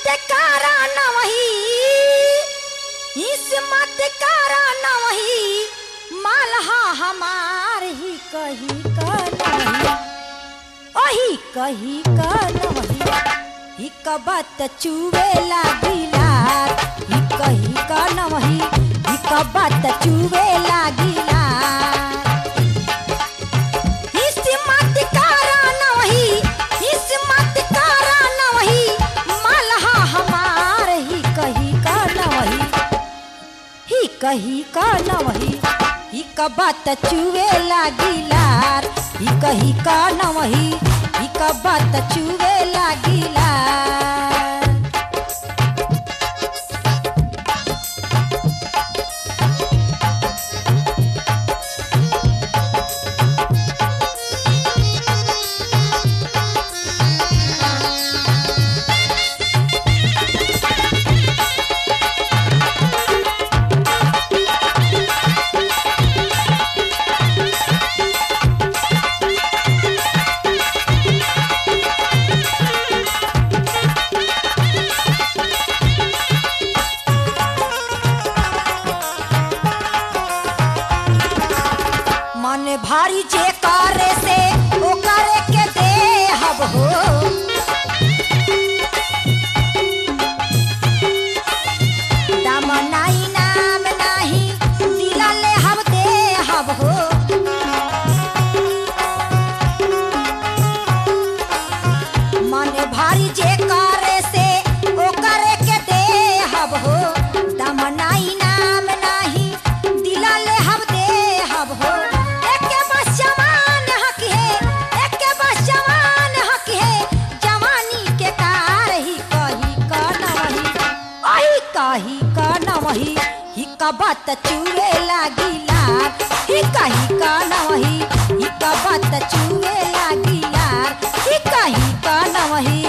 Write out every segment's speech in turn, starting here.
मत कारा न वही मत कारा न वही मालहा हमार ही कही का नहीं ओही कही का नहीं ही कबत चुवे लागिला ही कही का नहीं ही कबत चुवे लागिला मत कारा न वही मालहा हमार ही कही का नहीं ही कही का नहीं ही कबत चुवे लागिला ही कही का नहीं ही कबत चुवे लागिला मन भारी जे करे से ओ करे के दे हब हो दाम नाई नाम नाही दिला ले हब दे हब हो मन भारी जे करे से ओ करे के दे हब हो दाम नाई नाम नाही दिला ले हब दे हब हो कही का नहीं ही कबत चुवे लागिला ही कही का नहीं ही कबत चुवे लागिला ही कही का नहीं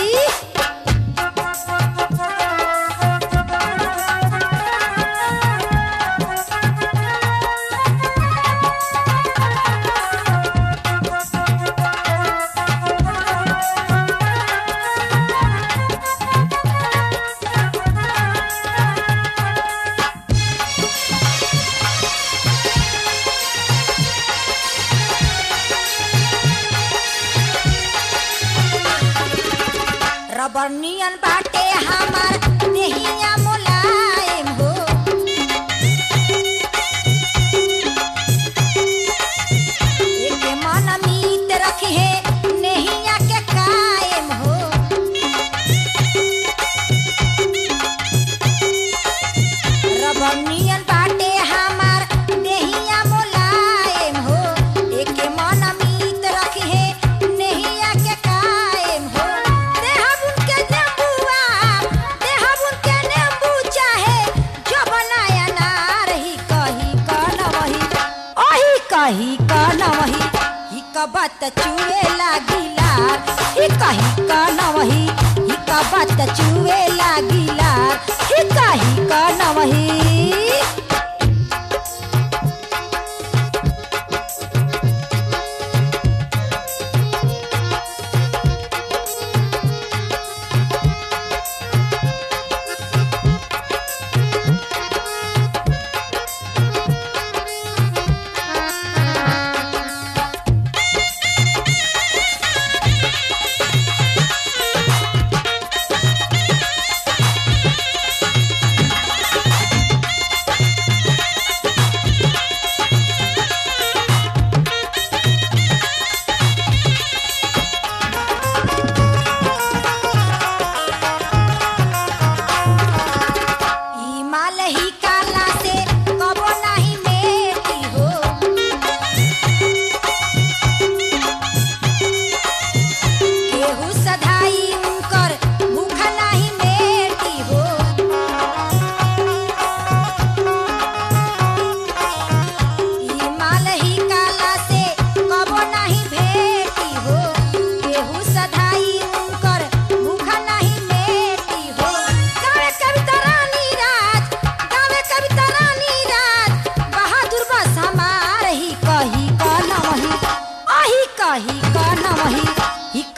रबर नियन बाटे हमार देहिया मुलायम हो एक मन मीत रखी है नेहिया के कायम हो रबर नियन बाटे हमार देहिया मुलायम हो एक मन मीत रखी है नेहिया के कायम हो कही का नहीं ही कबत चुवे लागिला ही कही का नहीं ही कबत चुवे लागिला ही कही का नहीं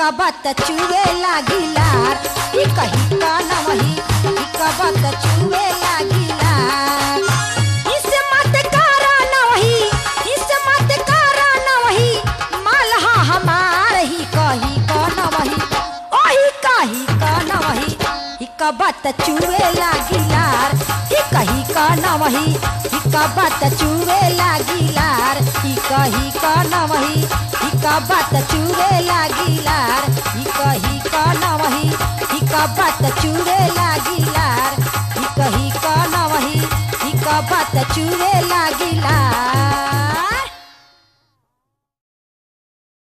हिका बात चुवे लागिलार हिका हिका नवही हिका बात चुवे लागिलार इस मत कारा नवही इस मत कारा नवही मालहा हमार हिका हिका नवही ओ हिका नवही हिका बात चुवे लागिलार हिका नवही हिका बात चुवे लागिलार हिका नवही हिका बात चुवे लागिलार हिका नवही हिका बात चुवे लागिलार हिका नवही हिका बात चुवे लागिलार।